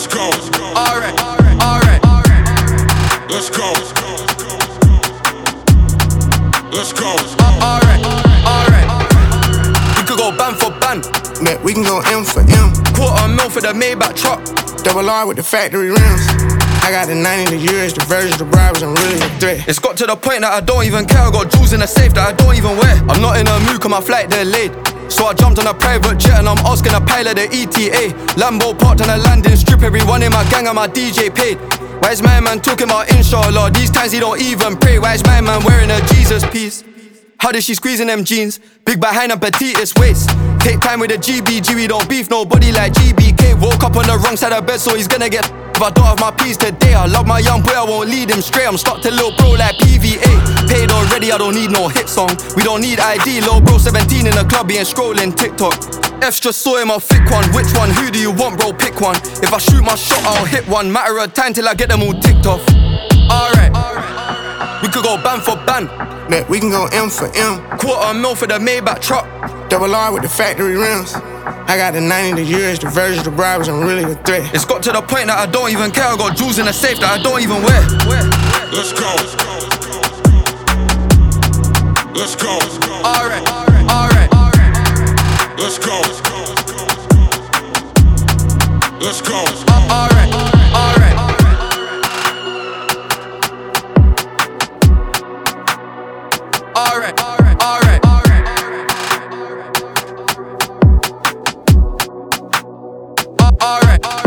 Let's go. Alright, alright. Let's go. Let's go. Alright, alright. We could go band for band. That we can go M for M. $250,000 for the Maybach truck. Double R with the factory rims. I got the 90, the years, the versions, the bribes, I'm really a threat. It's got to the point that I don't even care. I got jewels in the safe that I don't even wear. I'm not in a mood cause my flight delayed. So I jumped on a private jet and I'm asking a pilot the ETA. Lambo parked on a landing strip, everyone in my gang and my DJ paid. Why is my man talking about inshallah? These times he don't even pray. Why is my man wearing a Jesus piece? How did she squeeze in them jeans? Big behind and petitest waist. Take time with the GBG, we don't beef nobody like GBK. Woke up on the wrong side of bed, so he's gonna get if I don't have my peace today. I love my young boy, I won't lead him straight. I'm stuck to lil' bro like PVA. Paid already, I don't need no hit song. We don't need ID, lil' bro 17 in the club, he ain't scrolling TikTok. F's just saw him, I'll thick one. Which one? Who do you want, bro? Pick one. If I shoot my shot, I'll hit one. Matter of time till I get them all ticked off. Alright, we could go band for band. That we can go M for M. $250,000 for the Maybach truck. Double R with the factory rims. I got the 90, the years, the versions, the bribes, I'm really a threat. It's got to the point that I don't even care. I got jewels in the safe that I don't even wear. Let's go. Let's go. Alright, alright. Let's go. Let's go. Alright, alright. Alright, alright. Alright.